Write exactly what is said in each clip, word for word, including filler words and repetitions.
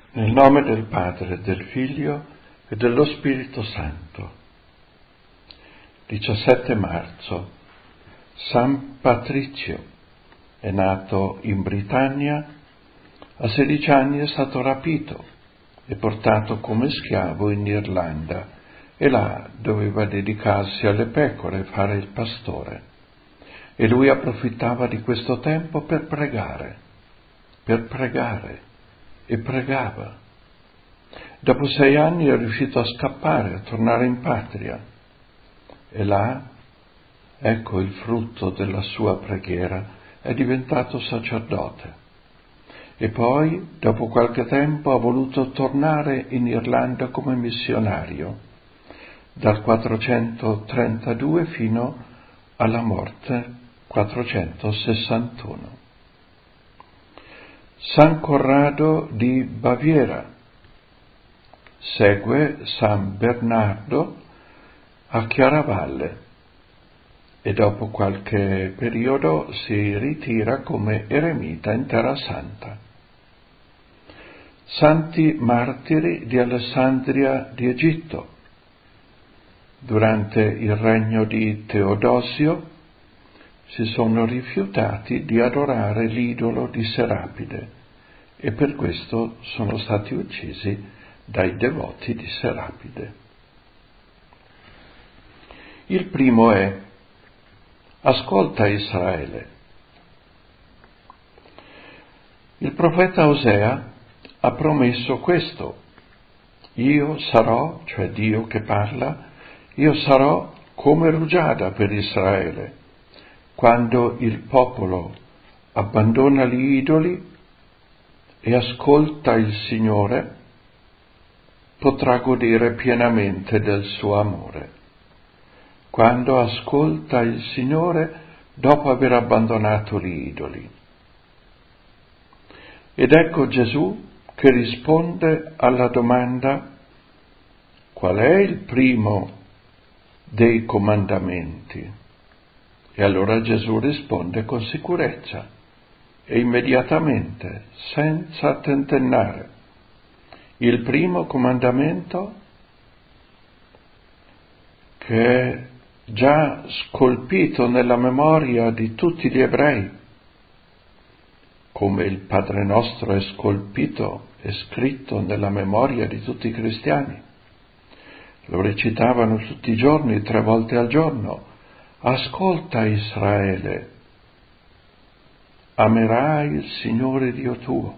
Nel nome del Padre, del Figlio e dello Spirito Santo. diciassette marzo. San Patrizio è nato in Britannia, a sedici anni è stato rapito e portato come schiavo in Irlanda e là doveva dedicarsi alle pecore e fare il pastore. E lui approfittava di questo tempo per pregare, per pregare e pregava. Dopo sei anni è riuscito a scappare, a tornare in patria. E là, ecco il frutto della sua preghiera, è diventato sacerdote. E poi, dopo qualche tempo, ha voluto tornare in Irlanda come missionario, dal quattrocentotrentadue fino alla morte quattrocentosessantuno. San Corrado di Baviera segue San Bernardo a Chiaravalle e dopo qualche periodo si ritira come eremita in Terra Santa. Santi martiri di Alessandria di Egitto. Durante il regno di Teodosio si sono rifiutati di adorare l'idolo di Serapide e per questo sono stati uccisi dai devoti di Serapide. Il primo è: ascolta Israele. Il profeta Osea ha promesso questo: io sarò, cioè Dio che parla, io sarò come rugiada per Israele. Quando il popolo abbandona gli idoli e ascolta il Signore, potrà godere pienamente del suo amore. Quando ascolta il Signore dopo aver abbandonato gli idoli. Ed ecco Gesù che risponde alla domanda: qual è il primo dei comandamenti? E allora Gesù risponde con sicurezza e immediatamente, senza tentennare. Il primo comandamento, che è già scolpito nella memoria di tutti gli ebrei, come il Padre nostro è scolpito e scritto nella memoria di tutti i cristiani. Lo recitavano tutti i giorni, tre volte al giorno. Ascolta Israele, amerai il Signore Dio tuo.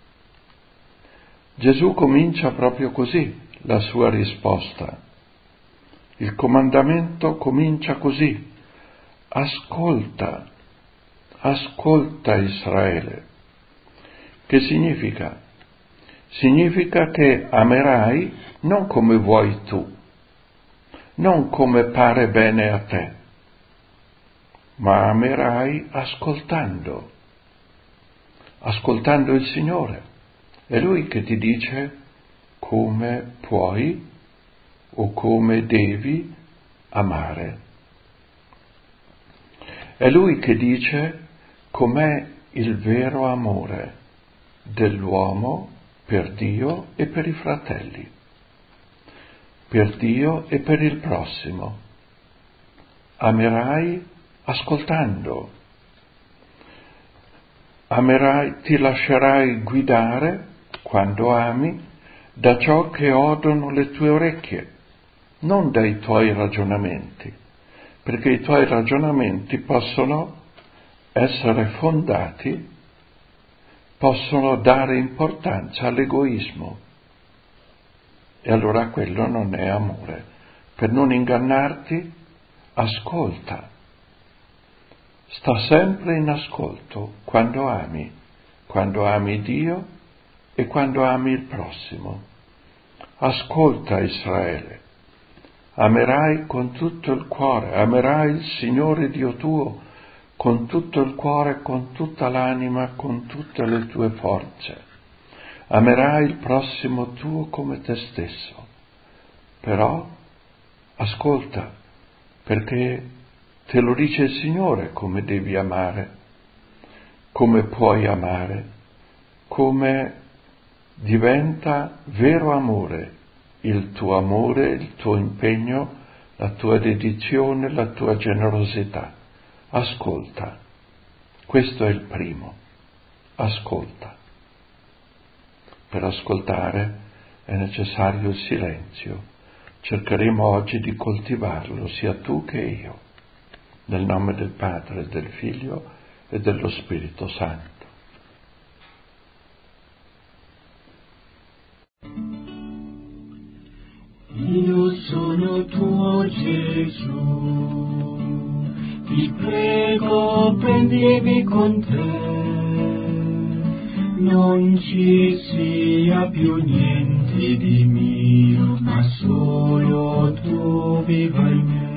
Gesù comincia proprio così la sua risposta. Il comandamento comincia così: ascolta, ascolta Israele. Che significa? Significa che amerai non come vuoi tu, non come pare bene a te, ma amerai ascoltando, ascoltando il Signore. È Lui che ti dice come puoi o come devi amare. È Lui che dice com'è il vero amore dell'uomo per Dio e per i fratelli, per Dio e per il prossimo. Amerai ascoltando, amerai, ti lascerai guidare, quando ami, da ciò che odono le tue orecchie, non dai tuoi ragionamenti, perché i tuoi ragionamenti possono essere fondati, possono dare importanza all'egoismo, e allora quello non è amore. Per non ingannarti, ascolta. Sta sempre in ascolto quando ami, quando ami Dio e quando ami il prossimo. Ascolta Israele, amerai con tutto il cuore, amerai il Signore Dio tuo con tutto il cuore, con tutta l'anima, con tutte le tue forze. Amerai il prossimo tuo come te stesso. Però ascolta, perché te lo dice il Signore come devi amare, come puoi amare, come diventa vero amore, il tuo amore, il tuo impegno, la tua dedizione, la tua generosità. Ascolta, questo è il primo, ascolta. Per ascoltare è necessario il silenzio. Cercheremo oggi di coltivarlo, sia tu che io, nel nome del Padre, del Figlio e dello Spirito Santo. Io sono tuo Gesù, ti prego prendimi con te, non ci sia più niente di mio, ma solo tu viva in me.